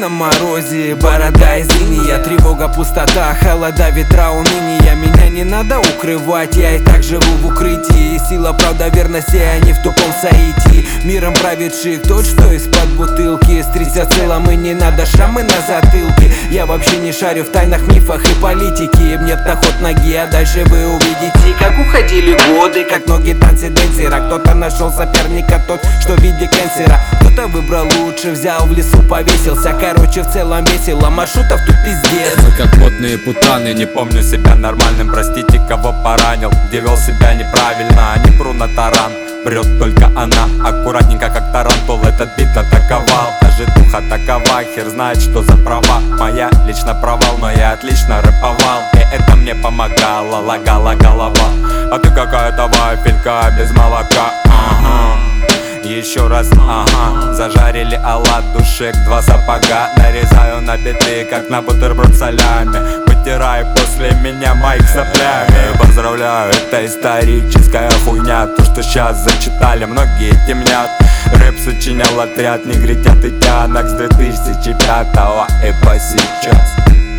морозе, борода из иния, тревога, пустота, холода, ветра, уныния. Меня не надо укрывать, я и так живу в укрытии. Сила, правда, верности, они в тупом соитии. Миром правит шик, тот, что из-под бутылки. Стрися целом и не надо шрамы на затылке. Я вообще не шарю в тайнах, мифах и политике. Нет на ход ноги, а дальше вы увидите, как уходили годы, как ноги танцы денсера. Кто-то нашел соперника, тот, что в виде кэнсера. Кто-то выбрал лучше, взял в лесу, повесился. Короче, в целом весело, маршрутов тут пиздец. Мы как модные путаны, не помню себя нормальным. Простите, кого поранил, где вел себя неправильно. Не пру на таран, прет только она. Аккуратненько, как тарантул, этот бит атаковал. А житуха такова, хер знает, что за права. Моя лично провал, но я отлично рэповал. И это мне помогало, лагала голова. А ты какая-то вафелька без молока. Еще раз, ага. Зажарили оладушек, 2 сапога. Нарезаю на биты, как на бутерброд солями. Вытирай после меня майк соплями. Поздравляю, это историческая хуйня. То, что сейчас зачитали, многие темнят. Рэп сочинял отряд негритят и тянок с 2005 и по сейчас.